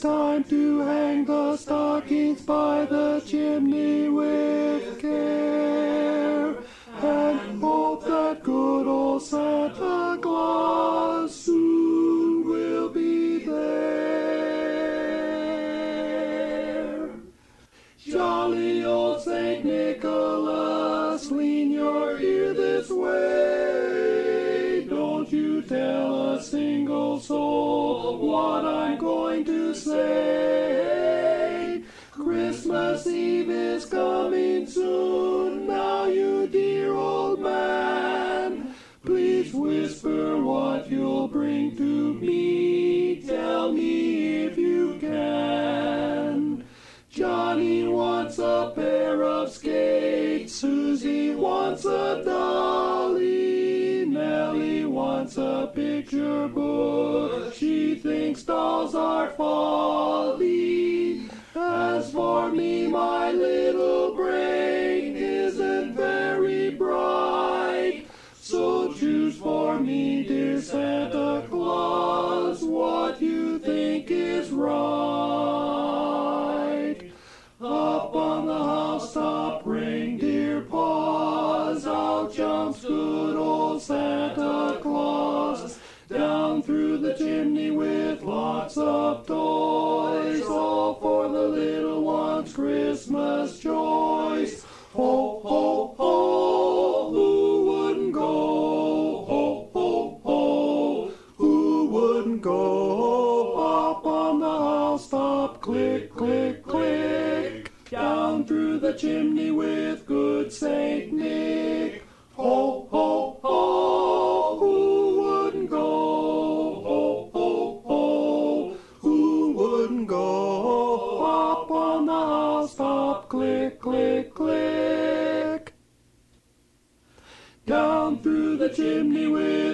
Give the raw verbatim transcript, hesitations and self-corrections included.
time to hang the stockings by the chimney with care, and hope that good old Santa Claus soon will be there. Jolly old Saint Nicholas, lean your ear this way. Don't you tell a single soul what I'm going to say. Christmas Eve is coming soon, now you dear old man. Please whisper what you'll bring to me, tell me if you can. Johnny wants a pair of skates, Susie wants a dolly, Nellie wants a picture book, she thinks dolls are folly. As for me, my little brain isn't very bright, so choose for me, dear Santa Claus, what you think is right. Up on the housetop, reindeer paws, out jumps good old Santa Claus. Down through the chimney with lots of toys, all for the little ones' Christmas choice. Ho, ho, ho, who wouldn't go? Ho, ho, ho, who wouldn't go? Up on the housetop, click, click, click, down through the chimney with good Saint Nick. Ho, ho, ho, who wouldn't go? Ho, ho, ho, who wouldn't go? Up on the housetop, click, click, click, down through the chimney with